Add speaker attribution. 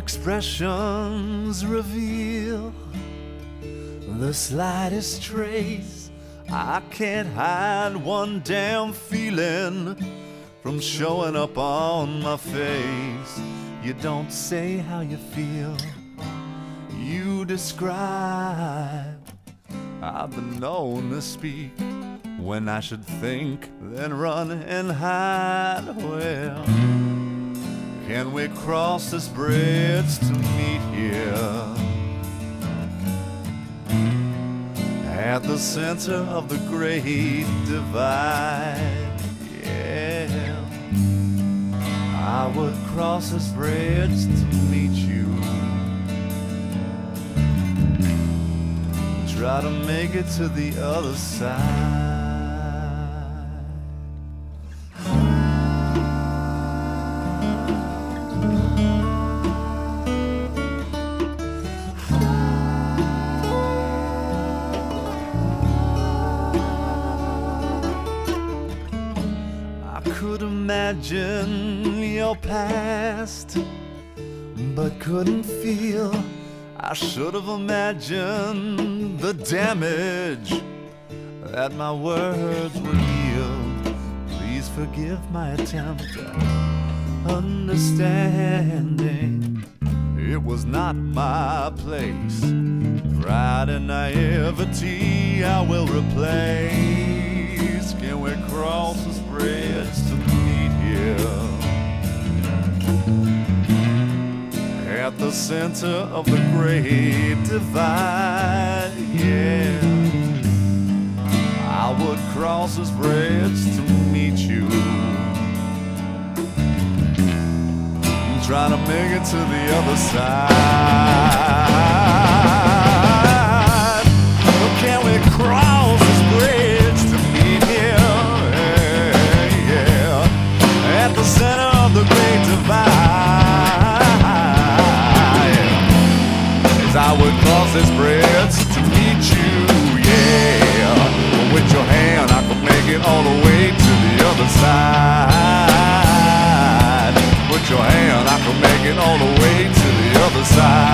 Speaker 1: expressions reveal the slightest trace. I can't hide one damn feeling from showing up on my face. You don't say how you feel, you describe. I've been known to speak when I should think, then run and hide. Well, can we cross this bridge to meet here at the center of the great divide? Yeah, I would cross this bridge to meet you, try to make it to the other side. I could imagine your past, but couldn't feel. I should have imagined the damage that my words would yield. Please forgive my attempt at understanding. It was not my place. Pride and naivety I will replace. Can we cross this bridge to meet here at the center of the great divide? Yeah, I would cross this bridge to meet you, try to make it to the other side. Can we cross this bridge to meet here? Yeah, at the center of the great divide. I would cross this bridge to meet you, yeah. With your hand I could make it all the way to the other side. With your hand I could make it all the way to the other side.